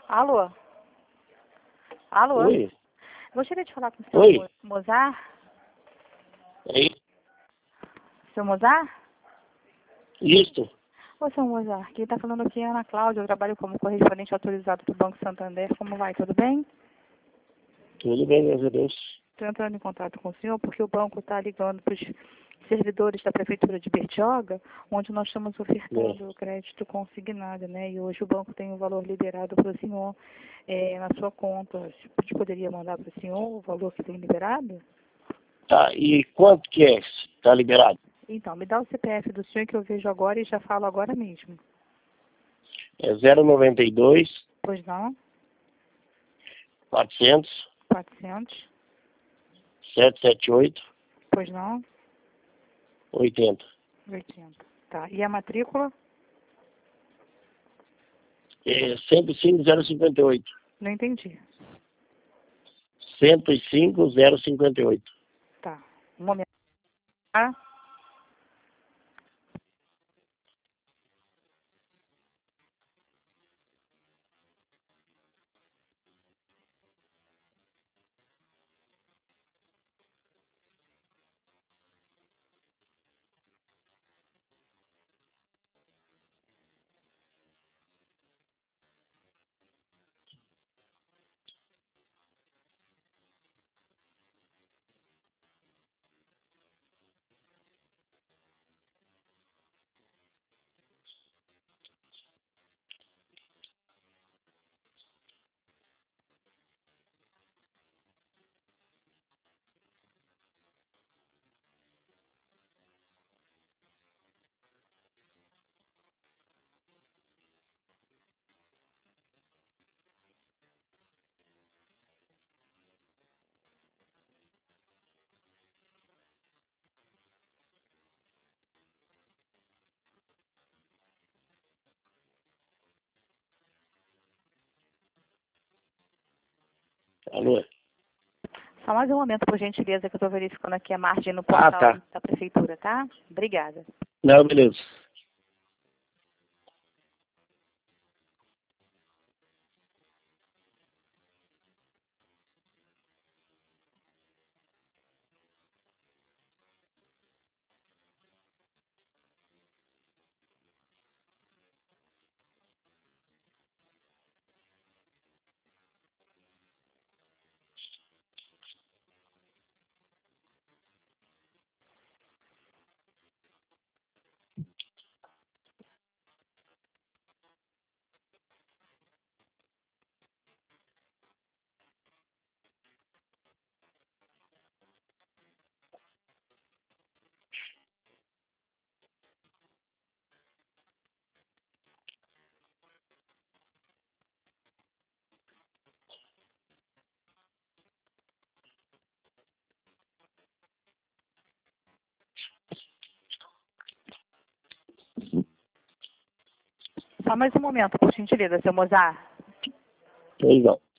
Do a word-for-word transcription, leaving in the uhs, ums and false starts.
Alô? Alô? Oi. Gostaria de falar com o senhor Oi. Mo- Mozart? Oi. Seu Mozart? Isso. Ô, seu Mozart, quem está falando aqui é a Ana Cláudia, eu trabalho como correspondente autorizado do Banco Santander. Como vai? Tudo bem? Tudo bem, graças a Deus. Estou entrando em contato com o senhor porque o banco está ligando para os servidores da Prefeitura de Bertioga, onde nós estamos ofertando crédito consignado, né? E hoje o banco tem um valor liberado para o senhor é, na sua conta. A gente poderia mandar para o senhor o valor que tem liberado? Tá, e quanto que é? Tá liberado? Então, me dá o C P F do senhor que eu vejo agora e já falo agora mesmo. É zero noventa e dois, Pois não? quatrocentos, quatrocentos. setecentos e setenta e oito, Pois não? oitenta. oitenta. Tá. E a matrícula? É cento e cinco, zero cinquenta e oito. Não entendi. cento e cinco, zero cinquenta e oito. Tá. Um momento. Tá? Alô? Só mais um momento, por gentileza, que eu estou verificando aqui a margem no Ah, portal tá. da Prefeitura, tá? Obrigada. Não, beleza. Só mais um momento, por gentileza, seu Mozart. Pois não.